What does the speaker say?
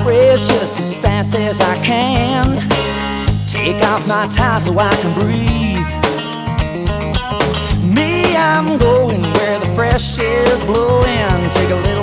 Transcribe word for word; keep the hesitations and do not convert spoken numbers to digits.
race just as fast as I can. Take off my tie so I can breathe. Me, I'm going where the fresh air's blowing. Take a little